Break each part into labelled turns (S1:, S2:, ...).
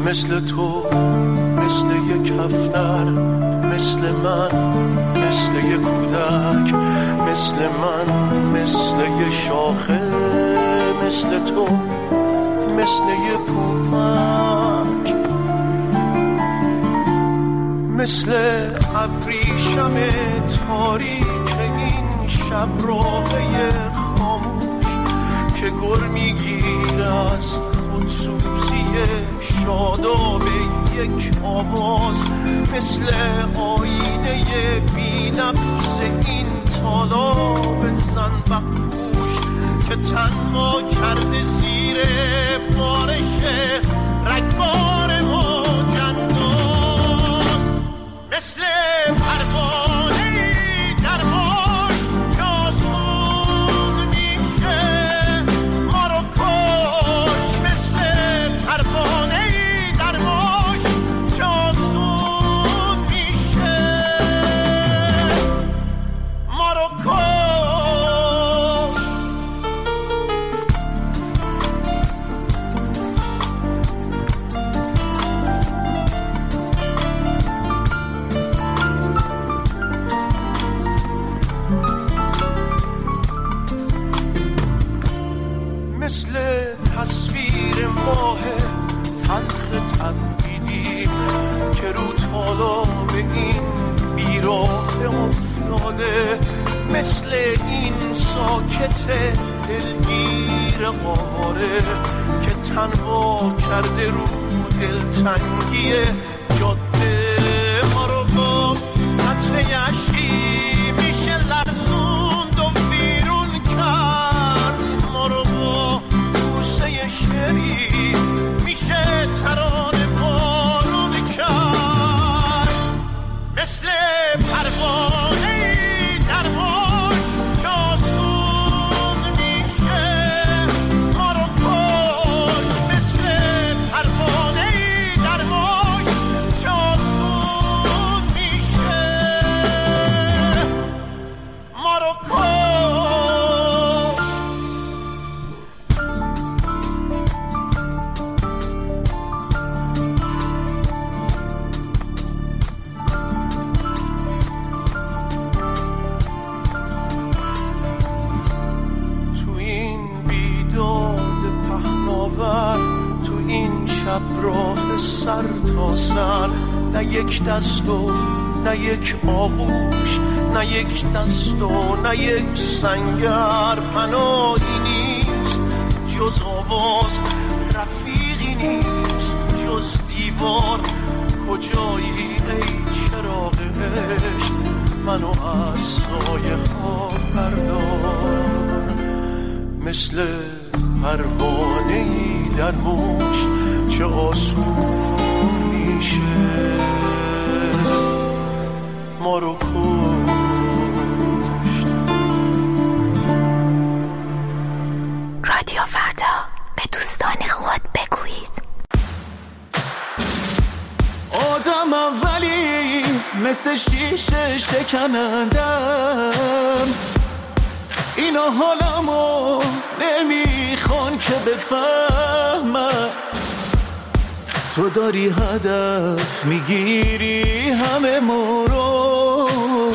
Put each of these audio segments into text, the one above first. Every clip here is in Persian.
S1: مثل تو، مثل یک هفتر، مثل من، مثل یک کودک، مثل من، مثل یک شاخه، مثل تو، مثل یک پوپک، مثل ابریشم تاریک این شب راهی خاموش که گر میگیر از خودسوزی شاداب یک آواز، مثل آینه بی‌نقص این تالاب زنبقپوش که تنها کرده زیر بارش رگبار موج انداز، مثل پروانه‌ای در موج جاسون میشه ما رو کش، مثل پروانه‌ای در موج جاسون میشه ما رو کش. مثل تصویر ماه تلخ تبدیلی که رو تالاب این بیراه افتاده، مثل این ساکت دلگیر آواره که تنها کرده رو دلتنگی جاده، ما رو با قطره اشکی میشه لرزوند و بیرون کرد، ما رو با بوسه شری میشه ترانه بارون کرد، مثل پروانه‌ای در موج جاسون میشه ما رو کش، مثل پروانه‌ای در موج جاسون میشه ما رو کش. تو این بیداد پهناور، تو این شب راه سر تا سر، نه یک دست و نه یک آغوش، نه یک دست و نه یک سنگر، پناهی نیست جز آواز، رفیقی نیست جز دیوار، کجایی ای چراغ عشق منو از سایه ها بردار، مثل پروانه‌ای در موج چه آسون میشه ما رو کشت.
S2: رادیو فردا، به دوستان خود بگویید.
S3: آدمم ولی مثل شیشه شکنندم، اینا حالمو نمیخوان که بفهمم، تو داری هدف میگیری همه ما رو،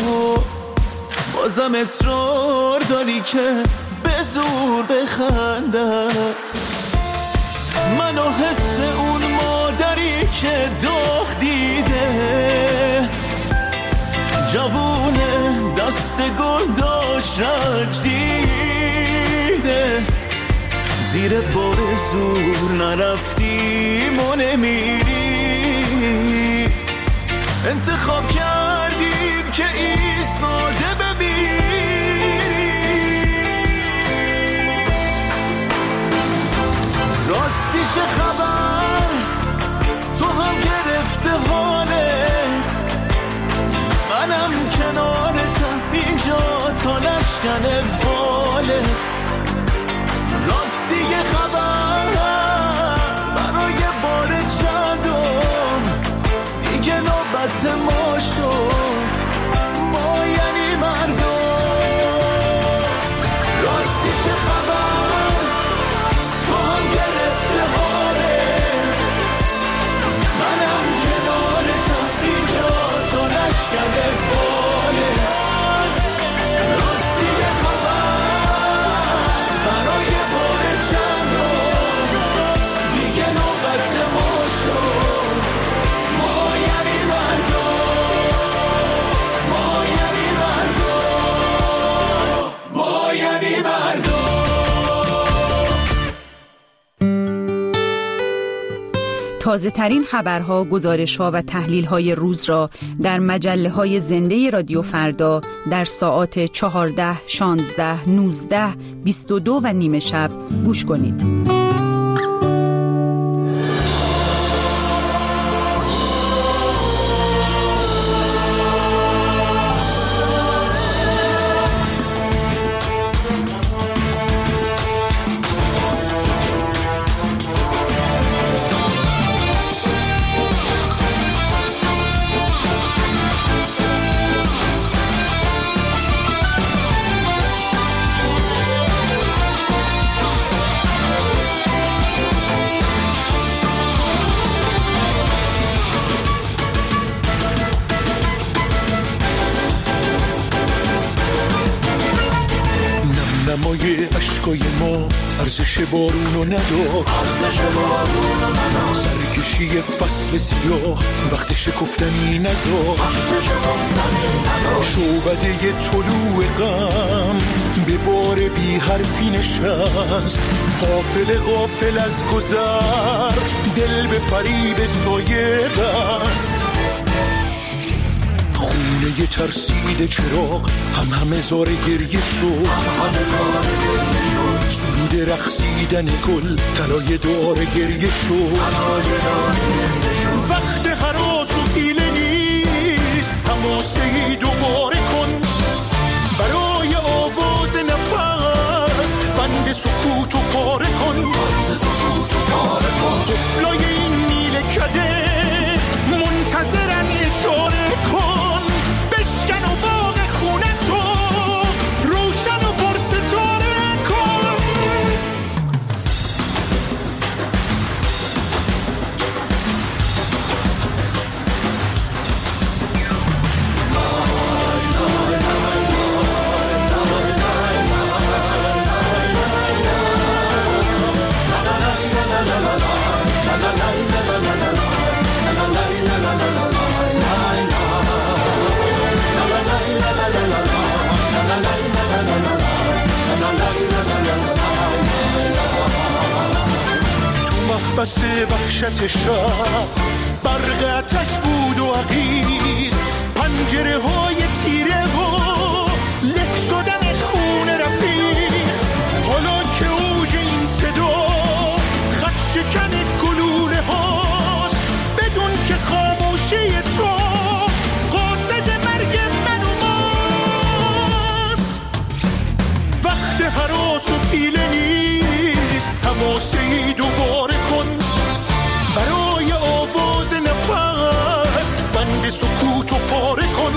S3: بازم اصرار داری که به زور بخندم، منو حس اون مادری که داغ دیده، جوونه دست گل داشت رنج دیده، زیر بار زور نرفتیم و نمیری، انتخاب کردیم که ایستاده ببینی، راستی چه خبر تو هم گرفته حالت، منم کنارتم اینجا تا نشکن بالت، راستی یه خبر برای بار چندم دیگه نوبت ما شد، ما یعنی مردم، راستی چه خبر تو هم گرفته حالت،
S4: تازه ترین خبرها، گزارش‌ها و تحلیل‌های روز را در مجله‌های زنده رادیو فردا در ساعات 14، 16، 19، 22 و نیم شب گوش کنید.
S3: نمای عشقای ما ارزش بارونو نداشت، سرکشی فصل سیاه وقت شکفتنی نذاشت، شعبده طلوع غم به بار بی حرفی نشست، غافل از گذر دل به فریب سایه بست، خونه ترسید چراغ همه زار گریه شد، سرود رقصیدن گل طلای دار گریه شد، وقت هراس و حیله نیست، حماسه‌ای دوباره کن برای آواز نفس، بند سکوت و پاره کن، قفلای این میله کده منتظرن اشاره کن، بشکن و باغ خونه تو روشن و پرستاره کن. بس وحشت شب برق آتش بود و عقیق، پنجره های تیره و له شدن خون رفیق، حالا که اوج این صدا خط شکن گلوله هاست، بدون که خاموشی تو قاصد مرگ من و ماست، وقت هراس و پیله نیست، حماسه‌ای دوباره کن برای آواز نفس، بند سکوت و پاره کن،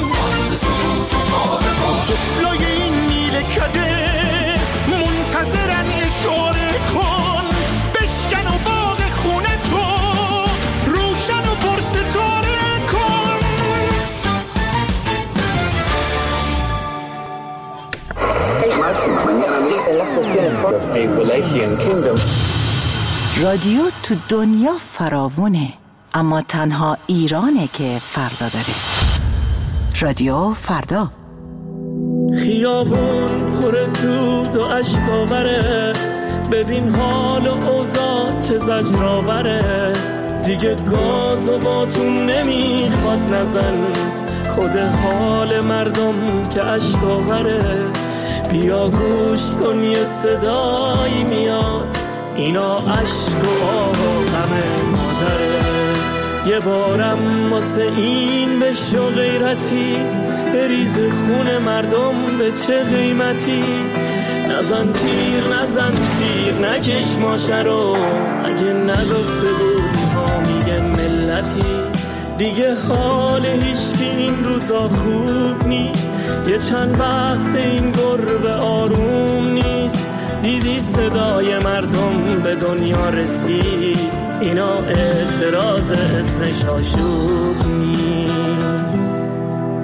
S3: قفلای این میله کده منتظرن اشاره کن، بشکن و باغ خونه تو روشن و پرستاره کن.
S5: رادیو تو دنیا فراوونه، اما تنها ایرانه که فردا داره. رادیو فردا.
S6: خیابون پر دود و اشکاوره، ببین حال و اوضاع چه زجرآوره، دیگه گاز و باتون نمیخواد نزن، خود حال مردم که اشکاوره، بیا گوش کن یه صدایی میاد، اینا عشق و آه و غم مادره، یه بارم واسه این بشو غیرتی، بریز خون مردم به چه قیمتی، نزن تیر نکش ماشه رو، اگه نگفته بودی ها میگه ملتی، دیگه حال هیچکی این روزا خوب نیست، یه چند وقت این گربه آروم نیست، دیدی صدای مردم به دنیا رسید، اینا اعتراض اسمش آشوب نیست.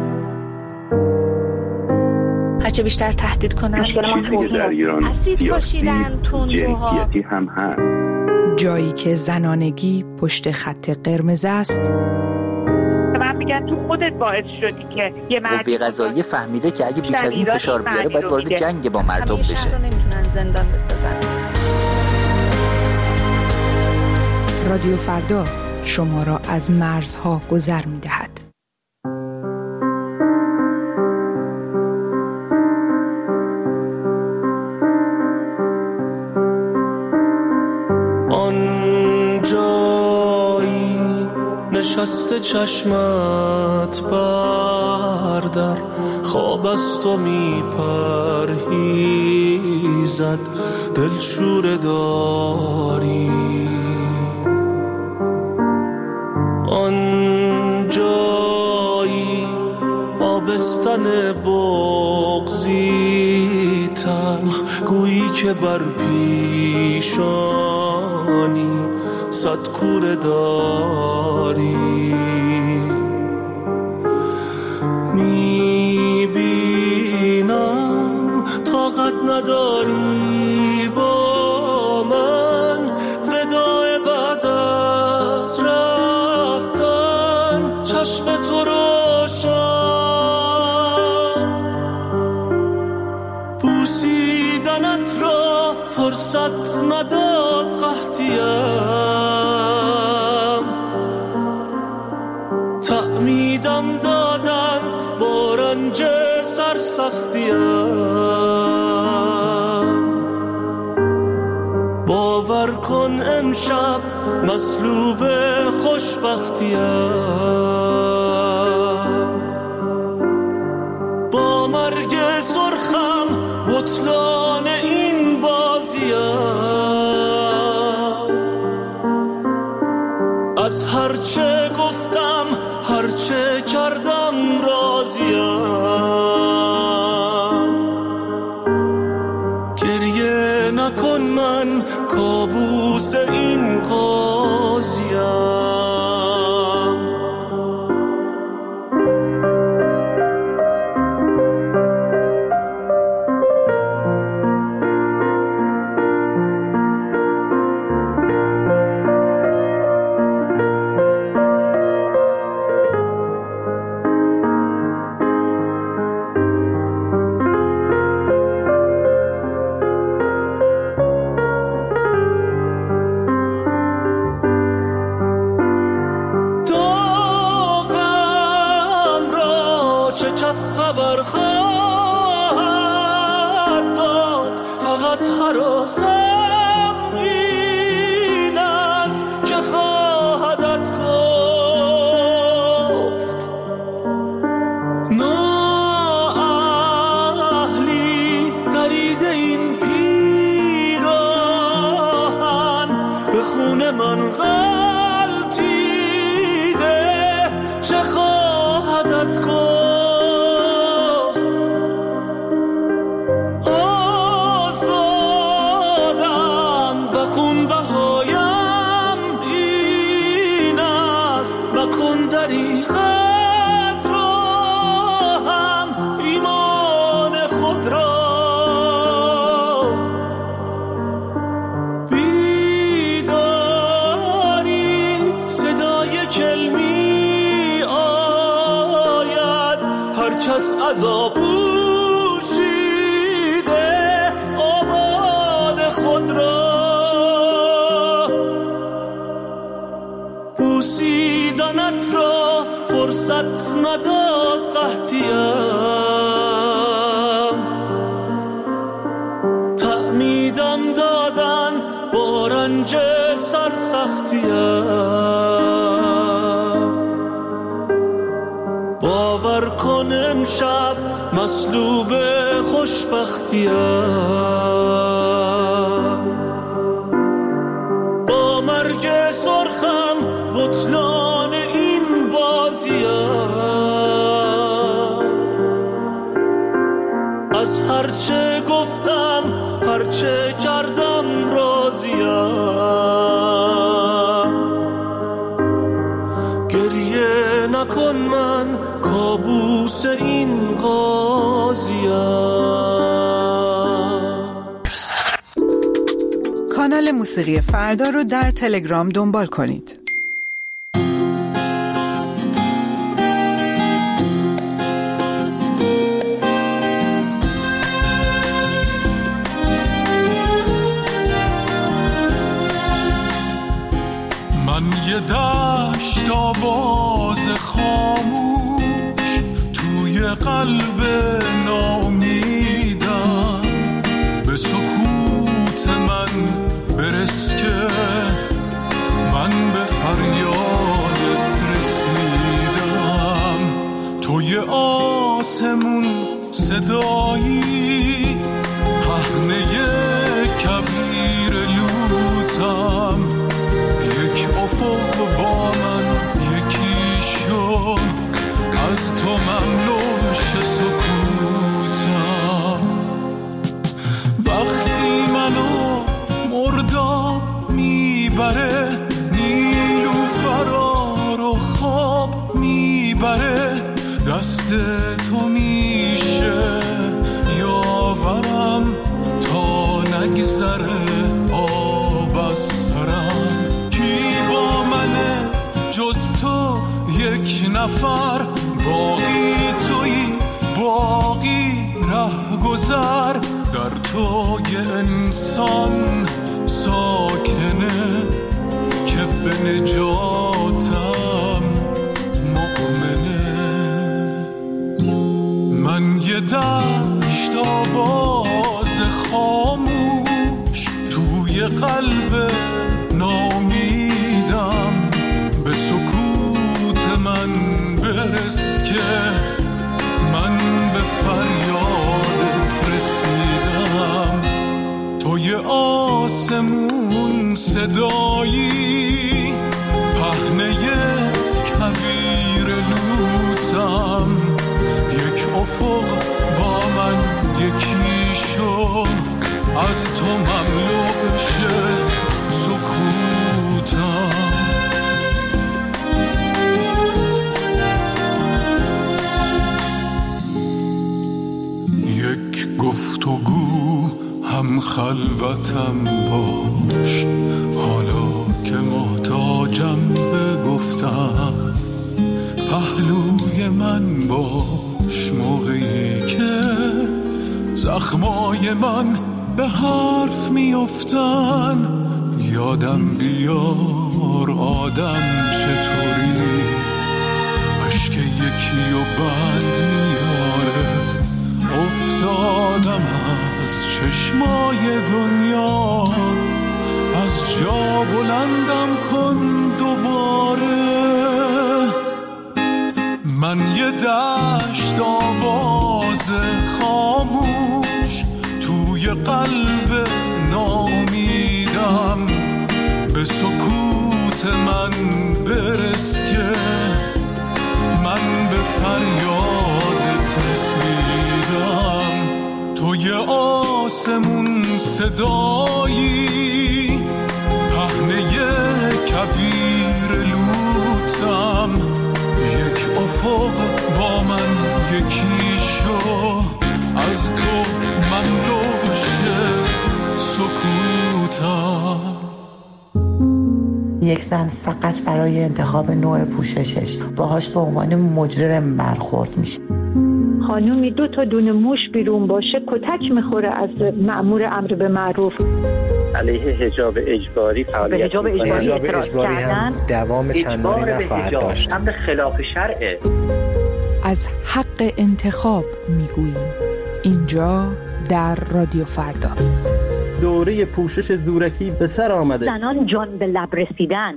S2: هرچه بیشتر تهدید کنن اسید پاشیدن تندروها،
S7: هم هست
S4: جایی که زنانگی پشت خط قرمز است.
S8: من میگن تو خودت باعث شدی که یه
S9: قوه قضاییه فهمیده که اگه بیش از این فشار بیاره باید وارد جنگ با مردم بشه.
S2: همیشه نمیتونن زندان بسازن.
S4: رادیو فردا
S7: شما را از مرزها گذر می دهد.
S6: نشسته چشمت بردر، خواب از تو می پرهیزد، دلشوره داری. آن جایی آبستن بغضی تلخ، گویی که بر پیشانی صد کوره داری. میبینم طاقت نداری با من، وداع بعد از رفتن چشم تو روشن. بوسیدنت را فرصت نداد قحطیم، تعمیدم دادند با رنج سرسختیم. باور کن امشب مصلوب خوشبختیم، با مرگ سرخم بطلان این بازیم. از هرچه گفتم هرچه کردم راضیم. گریه نکن من کابوس این قاضیم. بوسیدنت را فرصت نداد قحطیم، تعمیدم دادند با رنج سرسختیم. باور کن امشب مصلوب خوشبختیم، با مرگ سرخم بطلان این بازیم. از هرچه گفتم هرچه کردم راضیم. گریه نکن من کابوس این قاضیم.
S7: کانال موسیقی فردا رو در تلگرام دنبال کنید.
S3: من یه
S1: دشت آواز خاموش توی قلب ناامیدم، به سکوت من برس که من به فریادت رسیدم. توی آسمون صدایی، پهنه کویر لوتم، یک افق با من یکی شو، از تو مملو شه سکوتم. وقتی منو مرداب میبره، نیلوفرا رو خواب میبره، دست تو میشه یاورم تا نگذره آب از سرم. کی با منه جز تو یک نفر، باقی تویی باقی ره گذر، در تو یه انسان ساکنه که به نجاتم مؤمنه. من یه دشت آواز خاموش توی قلب ناامیدم، به سکوت من برس که من به فریادت رسیدم. توی آسمون صدایی، پهنه کویر لوتم، یک افق با من یکی شو، از تو مملو شه سکوتم. یک گفتگو هم خلوتم باش، حالا که محتاجم به گفتم، پهلوی من باش موقعی که زخمای من به حرف میافتن. یادم بیار آدم چطوری، اشک یکی و بند میاره. افتادم از چشمای دنیا، از جا بلندم کن دوباره. من یه دشت آواز خاموش توی قلب ناامیدم، به سکوت من برس که من به فریادت رسیدم. توی آسمون صدایی، پهنه کویر لوتم، یک افق با من یکی شو، از تو مملو شه سکوتم.
S10: یک زن فقط برای انتخاب نوع پوششش باهاش به عنوان مجرم برخورد میشه.
S11: خانومی 2 تا دونه موش بیرون باشه کتک میخوره از مأمور امر به معروف.
S12: علیه حجاب اجباری فعالیت
S13: حجاب اجباری هم دوام چندانی نخواهد داشت.
S12: امر خلاف شرعه.
S7: از حق انتخاب میگوییم اینجا در رادیو فردا.
S14: دوره پوشش زورکی به سر آمده.
S11: زنان جان به لب رسیدن.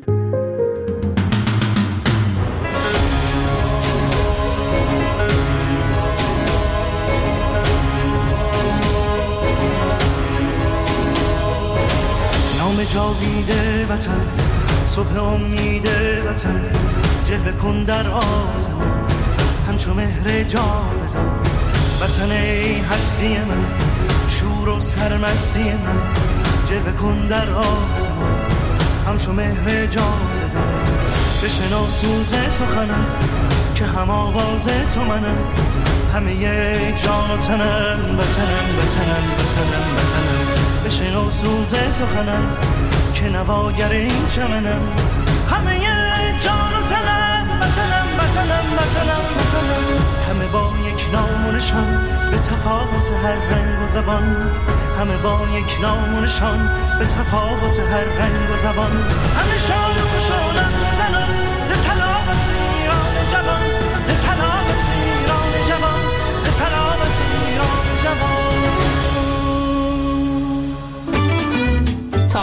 S6: نام جاویده وطن، صبح امید وطن، جلوه کن در آسمان همچو مهر جاودان. وطن ای هستی من، شور و سرمستی من، جلوه کن در آسمان همچو مهر جاودان. بشنو سوز سخنم که هم آواز تو منم، همه یک جان و تنم، وطنم وطنم وطنم وطنم. بشنو سوز سخنم که نواگر این چمنم، همه یک جان و تنم، وطنم وطنم وطنم وطنم. همه با یک نام و نشان، به تفاوت هر رنگ و زبان، همه با یک نام و نشان، به تفاوت هر رنگ و زبان. همه شان و خوشانم زنان ز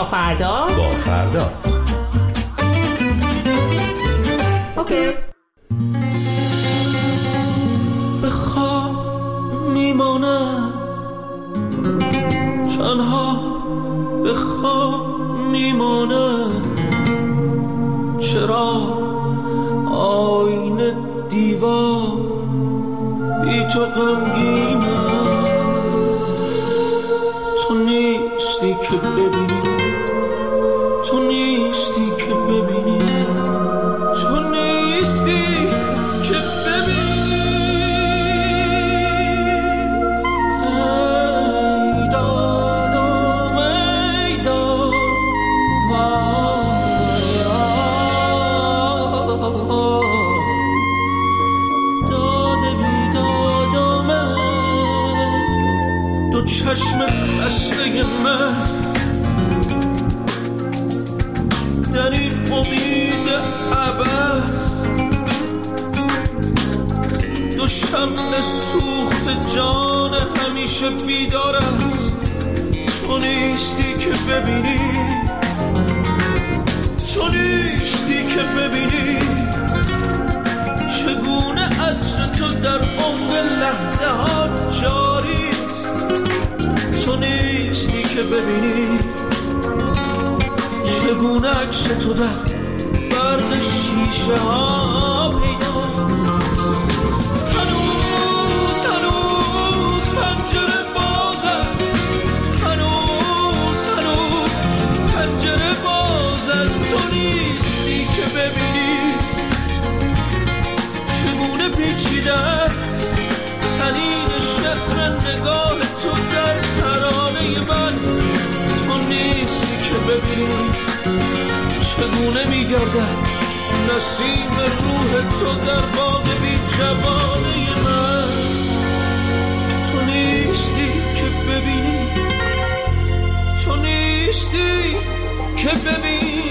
S15: تا فردا
S3: با فردا.
S15: اوکی.
S6: به خواب میمانم تنها، به خواب میمانم. چرا آینه دیوار بی تو غمگینم؟ تو نیستی که ببینی، تو نیستی که ببینی، تو نیستی که ببینی. ای دادم ای داد وای آخ، داده بیدادم دو چشم خسته من در این امید عبث، دو شمع سوخت جان همیشه بیدار است. تو نیستی که ببینی، تو نیستی که ببینی چگونه عطر تو در عمق لحظه ها جاری است. تو نیستی که ببینی چگونه عکس تو در برق شیشه ها پیداست. هنوز هنوز پنجره بازم، هنوز هنوز پنجره باز است. تو نیستی که ببینی چگونه پیچیده است تنین شعر نگاه تو در ترانه من. تو نیستی که ببینی چگونه میگردد نسیم روح تو در باغ بی جوانه من. تو نیستی که ببینی، تو نیستی که ببینی.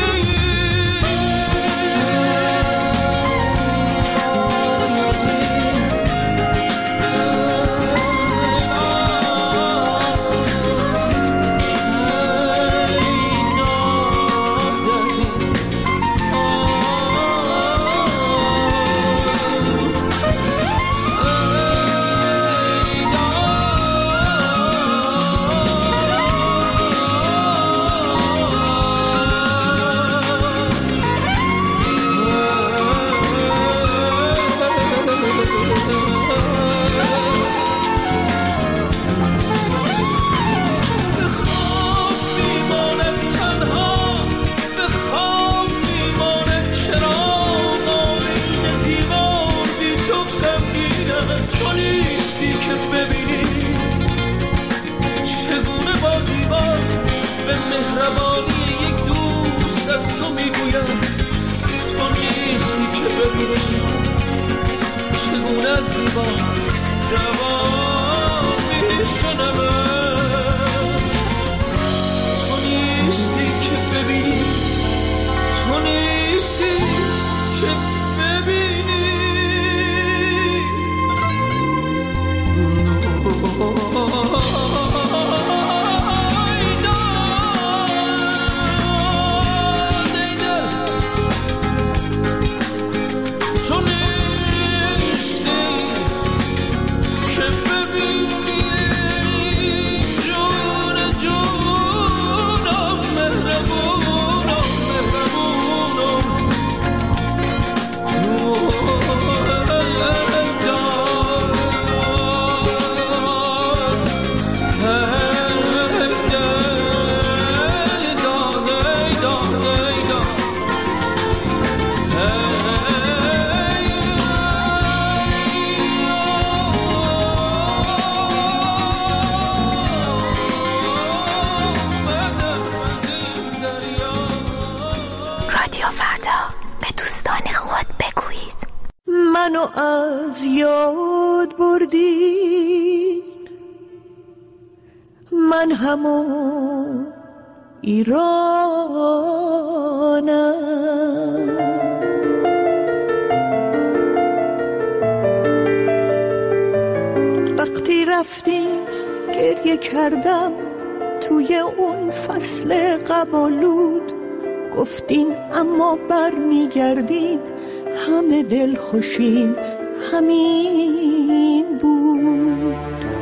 S16: منو از یاد بردی، من همون ایرانم. وقتی رفتیم گریه کردم توی اون فصل قبالود گفتین اما بر میگردین همه دل خوشیم همین بود.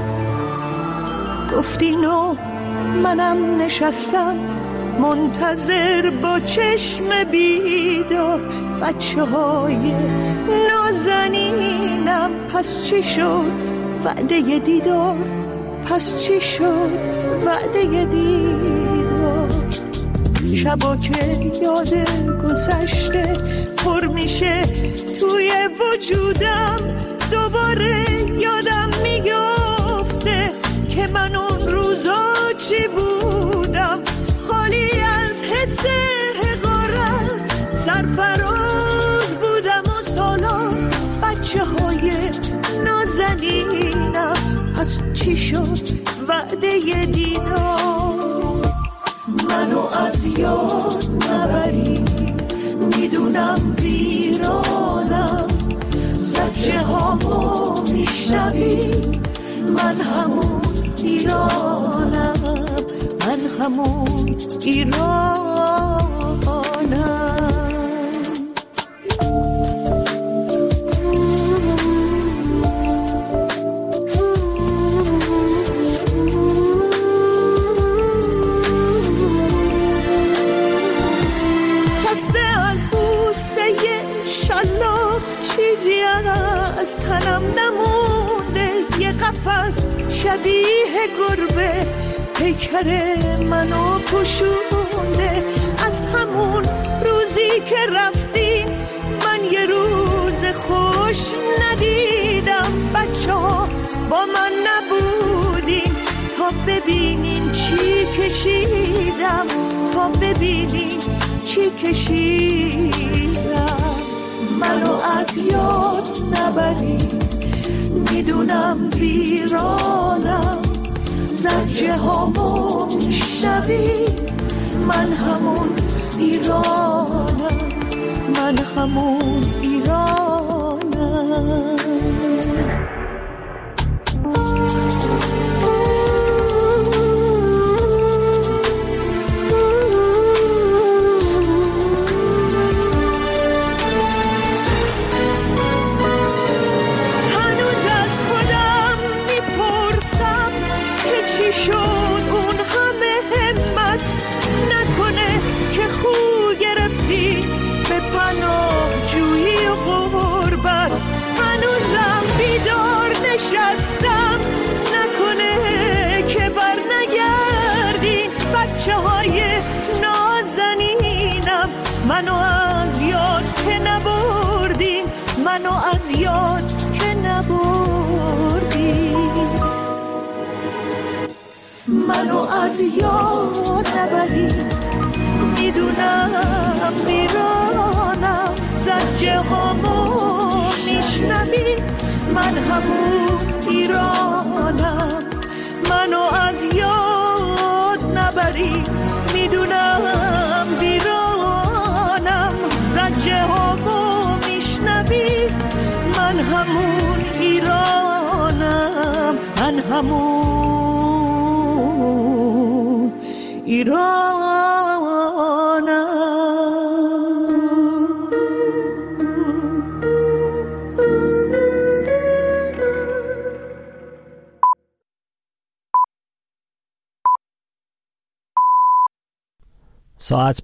S16: گفتین و منم نشستم منتظر با چشم بیدار بچه های نازنینم. پس چی شد وعده دیدار؟ پس چی شد وعده دیدار؟ شبا که یاد گذشته پر میشه توی وجودم دوباره یادم میگفته که من اون روزا چی بودم، خالی از حس حقارت سرفراز بودم و سالا بچه های نازنینم. پس چی شد وعده دیدار؟ منو از یاد نبری میدونم ویرانم، زجه هامو میشنوی من همون ایرانم، من همون ایرانم. چیزی از تنم نمونده، یه قفس شبیه گربه پیکر منو پوشونده. از همون روزی که رفتین من یه روز خوش ندیدم، بچه ها با من نبودین تا ببینین چی کشیدم، تا ببینین چی کشیدم. منو از یاد نبری میدونم ویرانم، زجه هامو میشنوی من همون ایرانم، من همون ایرانم. منو از یاد که نبردین، منو از یاد که نبردین، منو از یاد نبرین میدونم ویرانم، زجه هامو میشنوی من همون ایرانم. منو از یاد نبرین میدونم ویرانم، زجه هامو میشنوی من همون ایرانم، من همون ایرانم.
S17: ساعت